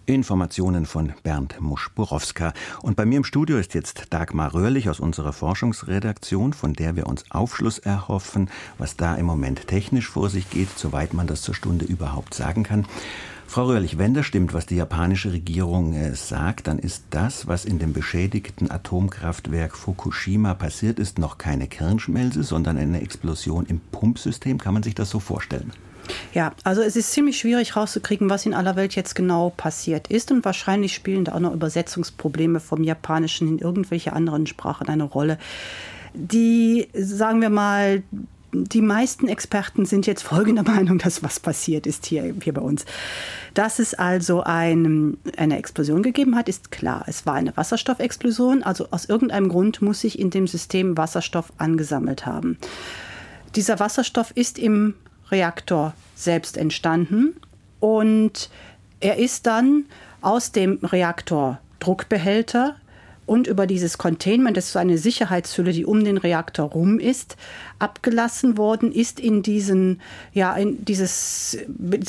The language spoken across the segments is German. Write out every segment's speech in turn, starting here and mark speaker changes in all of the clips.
Speaker 1: Informationen von Bernd Musch-Borowska. Und bei mir im Studio ist jetzt Dagmar Röhrlich aus unserer Forschungsredaktion, von der wir uns Aufschluss erhoffen, was da im Moment technisch vor sich geht, soweit man das zur Stunde überhaupt sagen kann. Frau Röhrlich, wenn das stimmt, was die japanische Regierung sagt, dann ist das, was in dem beschädigten Atomkraftwerk Fukushima passiert ist, noch keine Kernschmelze, sondern eine Explosion im Pumpsystem. Kann man sich das so vorstellen?
Speaker 2: Ja, also es ist ziemlich schwierig rauszukriegen, was in aller Welt jetzt genau passiert ist. Und wahrscheinlich spielen da auch noch Übersetzungsprobleme vom Japanischen in irgendwelche anderen Sprachen eine Rolle. Die, sagen wir mal, die meisten Experten sind jetzt folgender Meinung, dass was passiert ist hier bei uns. Dass es also eine Explosion gegeben hat, ist klar. Es war eine Wasserstoffexplosion, also aus irgendeinem Grund muss sich in dem System Wasserstoff angesammelt haben. Dieser Wasserstoff ist im Reaktor selbst entstanden und er ist dann aus dem Reaktordruckbehälter und über dieses Containment, das ist so eine Sicherheitshülle, die um den Reaktor rum ist, abgelassen worden, ist in dieses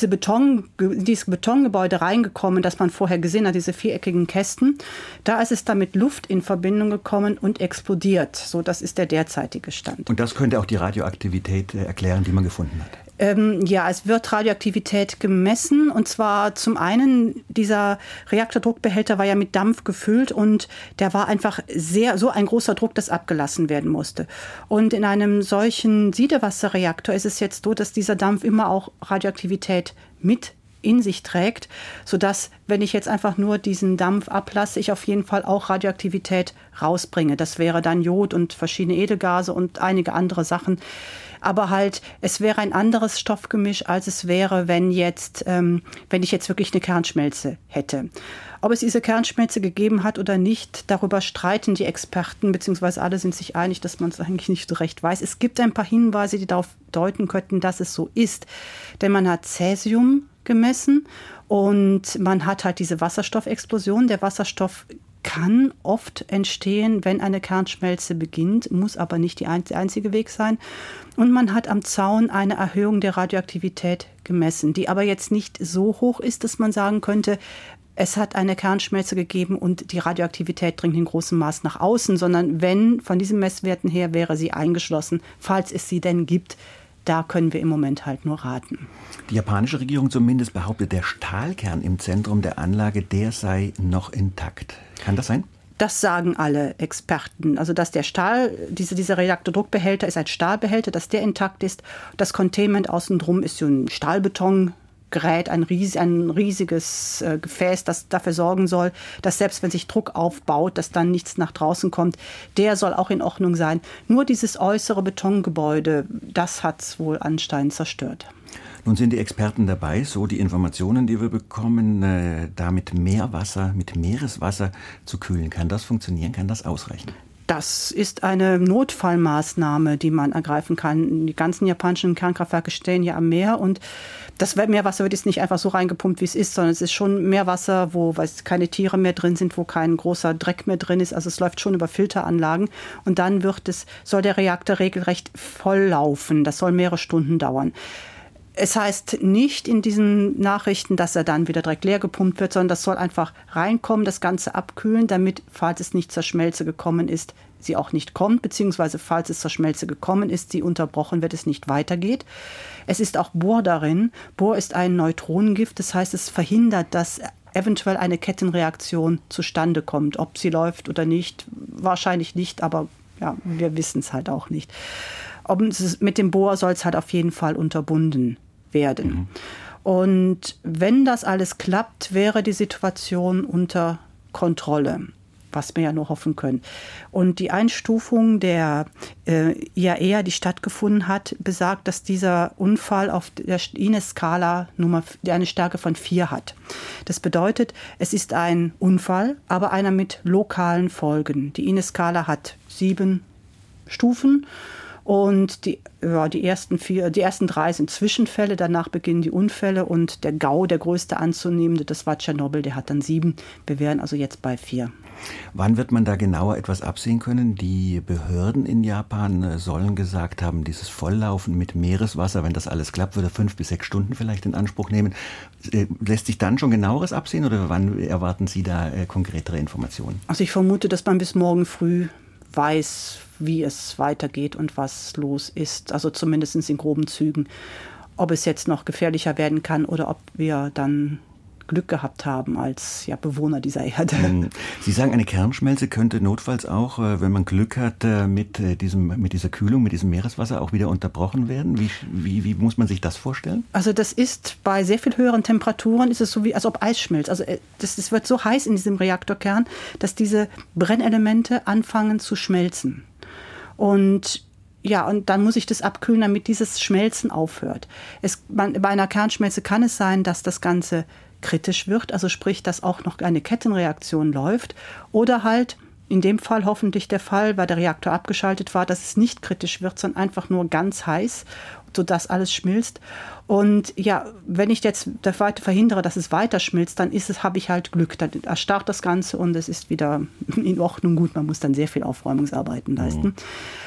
Speaker 2: Betongebäude reingekommen, das man vorher gesehen hat, diese viereckigen Kästen. Da ist es dann mit Luft in Verbindung gekommen und explodiert. So, das ist der derzeitige Stand.
Speaker 1: Und das könnte auch die Radioaktivität erklären, die man gefunden hat?
Speaker 2: Ja, es wird Radioaktivität gemessen und zwar zum einen, dieser Reaktordruckbehälter war ja mit Dampf gefüllt und der war einfach so ein großer Druck, dass abgelassen werden musste. Und in einem solchen Siedewasserreaktor ist es jetzt so, dass dieser Dampf immer auch Radioaktivität mit in sich trägt, sodass, wenn ich jetzt einfach nur diesen Dampf ablasse, ich auf jeden Fall auch Radioaktivität rausbringe. Das wäre dann Jod und verschiedene Edelgase und einige andere Sachen. Aber halt, es wäre ein anderes Stoffgemisch, als es wäre, wenn ich jetzt wirklich eine Kernschmelze hätte. Ob es diese Kernschmelze gegeben hat oder nicht, darüber streiten die Experten, beziehungsweise alle sind sich einig, dass man es eigentlich nicht so recht weiß. Es gibt ein paar Hinweise, die darauf deuten könnten, dass es so ist. Denn man hat Cäsium gemessen und man hat halt diese Wasserstoffexplosion. Der Wasserstoff kann oft entstehen, wenn eine Kernschmelze beginnt, muss aber nicht der einzige Weg sein. Und man hat am Zaun eine Erhöhung der Radioaktivität gemessen, die aber jetzt nicht so hoch ist, dass man sagen könnte, es hat eine Kernschmelze gegeben und die Radioaktivität dringt in großem Maß nach außen, sondern wenn von diesen Messwerten her wäre sie eingeschlossen, falls es sie denn gibt. Da können wir im Moment halt nur raten.
Speaker 1: Die japanische Regierung zumindest behauptet, der Stahlkern im Zentrum der Anlage, der sei noch intakt. Kann das sein?
Speaker 2: Das sagen alle Experten. Also dass der Stahl, dieser Reaktordruckbehälter ist ein Stahlbehälter, dass der intakt ist. Das Containment außen drum ist so ein Stahlbetongerät, ein riesiges Gefäß, das dafür sorgen soll, dass selbst wenn sich Druck aufbaut, dass dann nichts nach draußen kommt. Der soll auch in Ordnung sein. Nur dieses äußere Betongebäude, das hat es wohl anscheinend zerstört.
Speaker 1: Nun sind die Experten dabei, so die Informationen, die wir bekommen, da mit Meerwasser, mit Meereswasser zu kühlen. Kann das funktionieren? Kann das ausreichen?
Speaker 2: Das ist eine Notfallmaßnahme, die man ergreifen kann. Die ganzen japanischen Kernkraftwerke stehen ja am Meer und das Meerwasser wird jetzt nicht einfach so reingepumpt, wie es ist, sondern es ist schon Meerwasser, wo keine Tiere mehr drin sind, wo kein großer Dreck mehr drin ist. Also es läuft schon über Filteranlagen und dann soll der Reaktor regelrecht voll laufen. Das soll mehrere Stunden dauern. Es heißt nicht in diesen Nachrichten, dass er dann wieder direkt leer gepumpt wird, sondern das soll einfach reinkommen, das Ganze abkühlen, damit, falls es nicht zur Schmelze gekommen ist, sie auch nicht kommt, beziehungsweise falls es zur Schmelze gekommen ist, sie unterbrochen wird, es nicht weitergeht. Es ist auch Bor darin. Bor ist ein Neutronengift, das heißt, es verhindert, dass eventuell eine Kettenreaktion zustande kommt. Ob sie läuft oder nicht, wahrscheinlich nicht, aber ja, wir wissen es halt auch nicht. Mit dem Bohr soll es halt auf jeden Fall unterbunden werden. Mhm. Und wenn das alles klappt, wäre die Situation unter Kontrolle, was wir ja nur hoffen können. Und die Einstufung der IAEA, die stattgefunden hat, besagt, dass dieser Unfall auf der INES-Skala eine Stärke von 4 hat. Das bedeutet, es ist ein Unfall, aber einer mit lokalen Folgen. Die INES-Skala hat 7 Stufen. Und die ersten 3 sind Zwischenfälle, danach beginnen die Unfälle und der GAU, der größte anzunehmende, das war Tschernobyl, der hat dann 7. Wir wären also jetzt bei 4.
Speaker 1: Wann wird man da genauer etwas absehen können? Die Behörden in Japan sollen gesagt haben, dieses Volllaufen mit Meereswasser, wenn das alles klappt, würde 5 bis 6 Stunden vielleicht in Anspruch nehmen. Lässt sich dann schon genaueres absehen oder wann erwarten Sie da konkretere Informationen?
Speaker 2: Also ich vermute, dass man bis morgen früh weiß, wie es weitergeht und was los ist. Also zumindest in groben Zügen. Ob es jetzt noch gefährlicher werden kann oder ob wir dann Glück gehabt haben als Bewohner dieser Erde.
Speaker 1: Sie sagen, eine Kernschmelze könnte notfalls auch, wenn man Glück hat, mit dieser Kühlung, mit diesem Meereswasser auch wieder unterbrochen werden. Wie muss man sich das vorstellen?
Speaker 2: Also das ist bei sehr viel höheren Temperaturen, ist es so wie, als ob Eis schmilzt. Also das wird so heiß in diesem Reaktorkern, dass diese Brennelemente anfangen zu schmelzen. Und dann muss ich das abkühlen, damit dieses Schmelzen aufhört. Bei einer Kernschmelze kann es sein, dass das Ganze kritisch wird, also sprich, dass auch noch eine Kettenreaktion läuft oder halt in dem Fall hoffentlich der Fall, weil der Reaktor abgeschaltet war, dass es nicht kritisch wird, sondern einfach nur ganz heiß, sodass alles schmilzt. Und wenn ich jetzt verhindere, dass es weiter schmilzt, dann habe ich halt Glück. Dann erstarrt das Ganze und es ist wieder in Ordnung. Gut, man muss dann sehr viel Aufräumungsarbeiten leisten.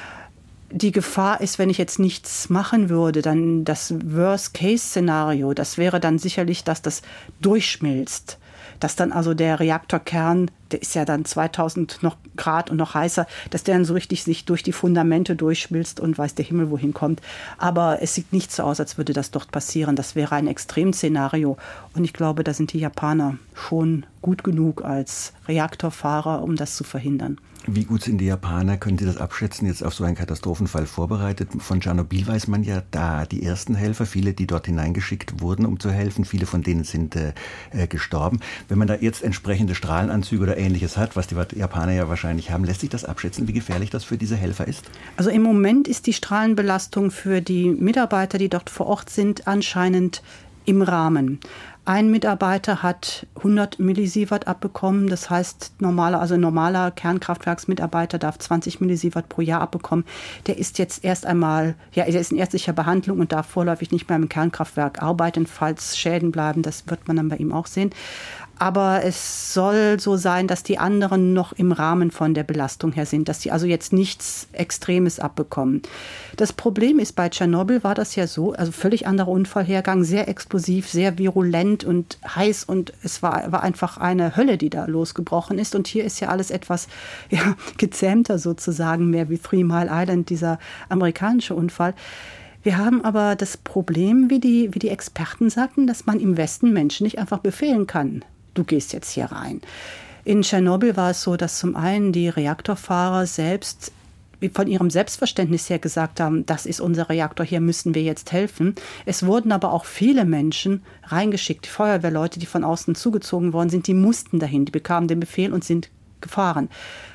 Speaker 2: Die Gefahr ist, wenn ich jetzt nichts machen würde, dann das Worst-Case-Szenario, das wäre dann sicherlich, dass das durchschmilzt. Dass dann also der Reaktorkern, der ist ja dann 2000 noch Grad und noch heißer, dass der dann so richtig sich durch die Fundamente durchschmilzt und weiß der Himmel, wohin kommt. Aber es sieht nicht so aus, als würde das dort passieren. Das wäre ein Extremszenario. Und ich glaube, da sind die Japaner schon gut genug als Reaktorfahrer, um das zu verhindern.
Speaker 1: Wie gut sind die Japaner? Können Sie das abschätzen, jetzt auf so einen Katastrophenfall vorbereitet? Von Tschernobyl weiß man ja, da die ersten Helfer, viele, die dort hineingeschickt wurden, um zu helfen, viele von denen sind gestorben. Wenn man da jetzt entsprechende Strahlenanzüge oder Ähnliches hat, was die Japaner ja wahrscheinlich haben, lässt sich das abschätzen, wie gefährlich das für diese Helfer ist? Also
Speaker 2: im Moment ist die Strahlenbelastung für die Mitarbeiter, die dort vor Ort sind, anscheinend im Rahmen. Ein Mitarbeiter hat 100 Millisievert abbekommen. Das heißt, ein normaler Kernkraftwerksmitarbeiter darf 20 Millisievert pro Jahr abbekommen. Der ist jetzt erst einmal, er ist in ärztlicher Behandlung und darf vorläufig nicht mehr im Kernkraftwerk arbeiten, falls Schäden bleiben. Das wird man dann bei ihm auch sehen. Aber es soll so sein, dass die anderen noch im Rahmen von der Belastung her sind, dass sie also jetzt nichts Extremes abbekommen. Das Problem ist, bei Tschernobyl war das ja so, also völlig anderer Unfallhergang, sehr explosiv, sehr virulent und heiß und es war einfach eine Hölle, die da losgebrochen ist. Und hier ist ja alles etwas gezähmter sozusagen, mehr wie 3 Mile Island, dieser amerikanische Unfall. Wir haben aber das Problem, wie die Experten sagten, dass man im Westen Menschen nicht einfach befehlen kann. Du gehst jetzt hier rein. In Tschernobyl war es so, dass zum einen die Reaktorfahrer selbst von ihrem Selbstverständnis her gesagt haben, das ist unser Reaktor, hier müssen wir jetzt helfen. Es wurden aber auch viele Menschen reingeschickt, die Feuerwehrleute, die von außen zugezogen worden sind, die mussten dahin, die bekamen den Befehl und sind gefahren.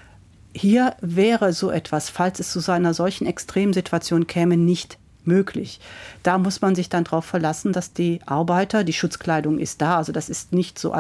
Speaker 2: Hier wäre so etwas, falls es zu einer solchen Extremsituation käme, nicht möglich. Da muss man sich dann darauf verlassen, dass die Arbeiter, die Schutzkleidung ist da, also das ist nicht so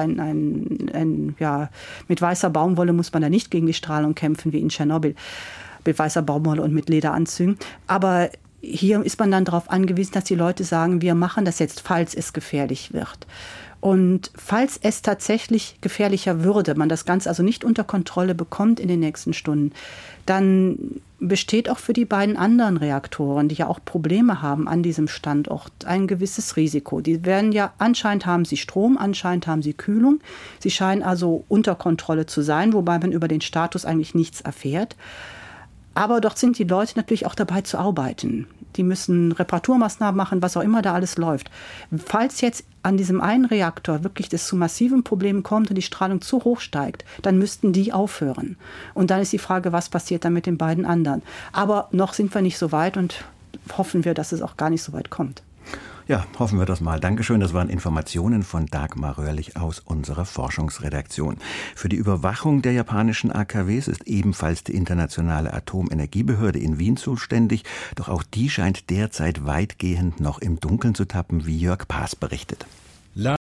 Speaker 2: mit weißer Baumwolle muss man da nicht gegen die Strahlung kämpfen wie in Tschernobyl, mit weißer Baumwolle und mit Lederanzügen, aber hier ist man dann darauf angewiesen, dass die Leute sagen, wir machen das jetzt, falls es gefährlich wird. Und falls es tatsächlich gefährlicher würde, man das Ganze also nicht unter Kontrolle bekommt in den nächsten Stunden, dann besteht auch für die beiden anderen Reaktoren, die ja auch Probleme haben an diesem Standort, ein gewisses Risiko. Die werden ja, anscheinend haben sie Strom, anscheinend haben sie Kühlung. Sie scheinen also unter Kontrolle zu sein, wobei man über den Status eigentlich nichts erfährt. Aber dort sind die Leute natürlich auch dabei zu arbeiten. Die müssen Reparaturmaßnahmen machen, was auch immer da alles läuft. Falls jetzt an diesem einen Reaktor wirklich das zu massiven Problemen kommt und die Strahlung zu hoch steigt, dann müssten die aufhören. Und dann ist die Frage, was passiert dann mit den beiden anderen? Aber noch sind wir nicht so weit und hoffen wir, dass es auch gar nicht so weit kommt.
Speaker 1: Ja, hoffen wir das mal. Dankeschön. Das waren Informationen von Dagmar Röhrlich aus unserer Forschungsredaktion. Für die Überwachung der japanischen AKWs ist ebenfalls die Internationale Atomenergiebehörde in Wien zuständig. Doch auch die scheint derzeit weitgehend noch im Dunkeln zu tappen, wie Jörg Paas berichtet.